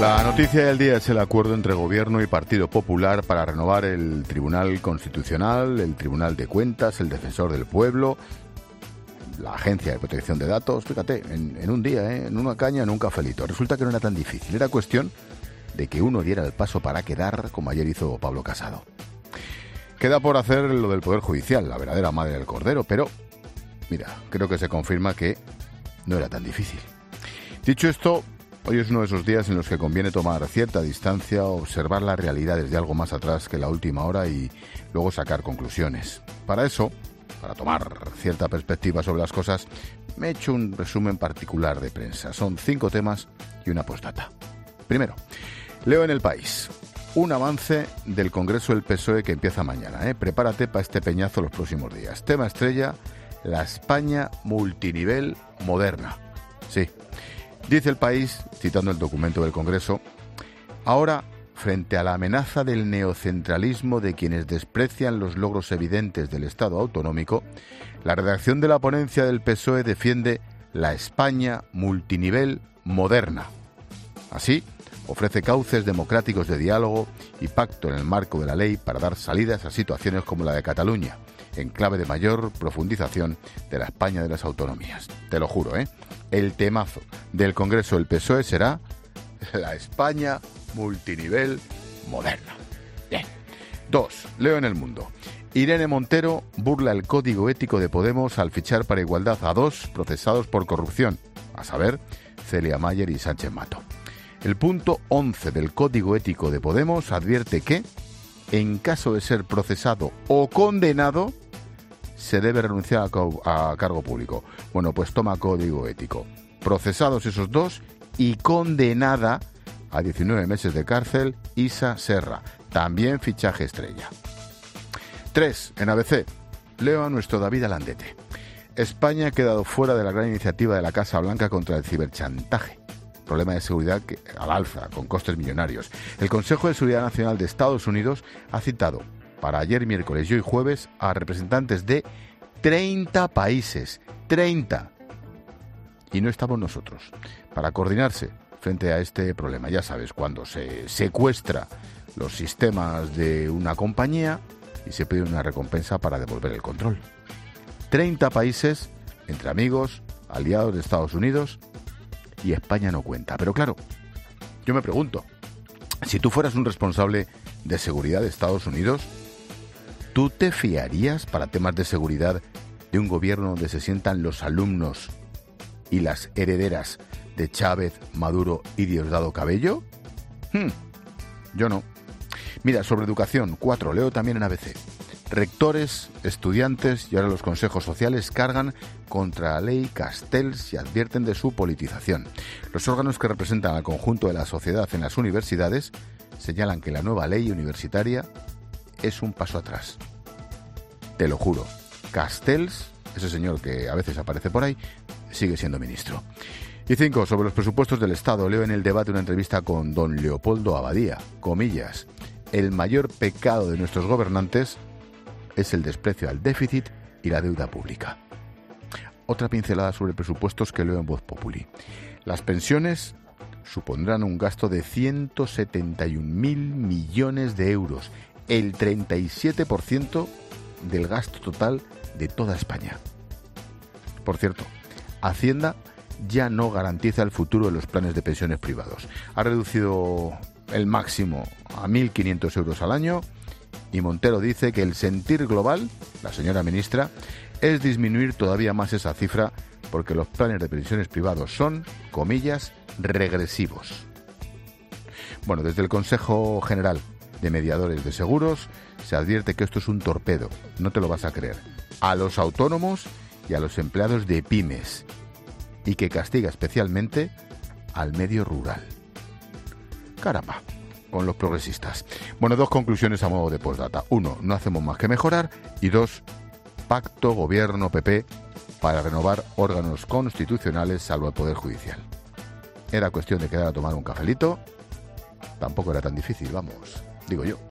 La noticia del día es el acuerdo entre Gobierno y Partido Popular para renovar el Tribunal Constitucional, el Tribunal de Cuentas, el Defensor del Pueblo, la Agencia de Protección de Datos. Fíjate, en un día, en una caña, en un cafelito. Resulta que no era tan difícil. Era cuestión de que uno diera el paso para quedar, como ayer hizo Pablo Casado. Queda por hacer lo del Poder Judicial, la verdadera madre del cordero, pero, mira, creo que se confirma que no era tan difícil. Dicho esto, hoy es uno de esos días en los que conviene tomar cierta distancia, observar la realidad desde algo más atrás que la última hora y luego sacar conclusiones. Para eso, para tomar cierta perspectiva sobre las cosas, me he hecho un resumen particular de prensa. Son 5 temas y una postdata. Primero, leo en El País. Un avance del Congreso del PSOE que empieza mañana. Prepárate para este peñazo los próximos días. Tema estrella, la España multinivel moderna. Sí. Dice El País, citando el documento del Congreso, ahora, frente a la amenaza del neocentralismo de quienes desprecian los logros evidentes del Estado autonómico, la redacción de la ponencia del PSOE defiende la España multinivel moderna. Así, ofrece cauces democráticos de diálogo y pacto en el marco de la ley para dar salidas a situaciones como la de Cataluña, en clave de mayor profundización de la España de las autonomías. Te lo juro, el temazo del Congreso del PSOE será la España multinivel moderna. Bien. 2. Leo en El Mundo. Irene Montero burla el código ético de Podemos al fichar para Igualdad a 2 procesados por corrupción, a saber, Celia Mayer y Sánchez Mato. El punto 11 del Código Ético de Podemos advierte que, en caso de ser procesado o condenado, se debe renunciar a cargo público. Bueno, pues toma Código Ético. Procesados esos 2 y condenada a 19 meses de cárcel Isa Serra. También fichaje estrella. 3. En ABC. Leo a nuestro David Alandete. España ha quedado fuera de la gran iniciativa de la Casa Blanca contra el ciberchantaje. Problema de seguridad al alza, con costes millonarios. El Consejo de Seguridad Nacional de Estados Unidos ha citado para ayer miércoles y hoy jueves a representantes de 30 países. 30. Y no estamos nosotros. Para coordinarse frente a este problema. Ya sabes, cuando se secuestra los sistemas de una compañía y se pide una recompensa para devolver el control. 30 países, entre amigos, aliados de Estados Unidos, y España no cuenta. Pero claro, yo me pregunto, si tú fueras un responsable de seguridad de Estados Unidos, ¿tú te fiarías para temas de seguridad de un gobierno donde se sientan los alumnos y las herederas de Chávez, Maduro y Diosdado Cabello? Yo no. Mira, sobre educación, 4, leo también en ABC. Rectores, estudiantes y ahora los consejos sociales cargan contra la ley Castells y advierten de su politización. Los órganos que representan al conjunto de la sociedad en las universidades señalan que la nueva ley universitaria es un paso atrás. Te lo juro, Castells, ese señor que a veces aparece por ahí, sigue siendo ministro. Y 5, sobre los presupuestos del Estado, leo en El Debate una entrevista con don Leopoldo Abadía, comillas, el mayor pecado de nuestros gobernantes es el desprecio al déficit y la deuda pública. Otra pincelada sobre presupuestos que leo en Voz Populi. Las pensiones supondrán un gasto de 171.000 millones de euros, el 37% del gasto total de toda España. Por cierto, Hacienda ya no garantiza el futuro de los planes de pensiones privados. Ha reducido el máximo a 1.500 euros al año y Montero dice que el sentir global, la señora ministra, es disminuir todavía más esa cifra porque los planes de pensiones privados son, comillas, regresivos. Bueno, desde el Consejo General de Mediadores de Seguros se advierte que esto es un torpedo, no te lo vas a creer, a los autónomos y a los empleados de pymes y que castiga especialmente al medio rural. Caramba, con los progresistas. Bueno, 2 conclusiones a modo de postdata. 1, no hacemos más que mejorar. Y 2, pacto gobierno-PP para renovar órganos constitucionales salvo el Poder Judicial. Era cuestión de quedar a tomar un cafelito. Tampoco era tan difícil, vamos, digo yo.